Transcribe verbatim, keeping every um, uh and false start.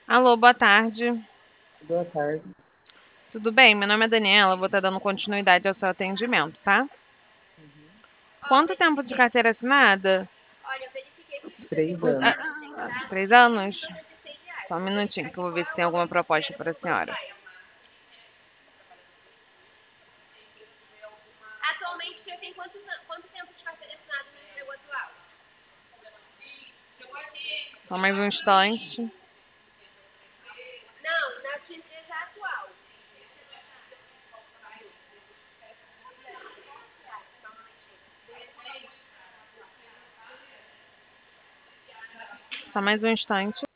Alô, boa tarde. Boa tarde. Tudo bem? Meu nome é Daniela, vou estar dando continuidade ao seu atendimento, tá? Uhum. Quanto tempo de carteira assinada? Três O- ah, anos. ah, três anos? Só um minutinho que eu vou ver se tem alguma proposta para a senhora. Atualmente, o senhor tem quantos an- quanto tempo de carteira assinada no emprego atual? Só mais um instante. Não, na sua empresa atual. Só mais um instante.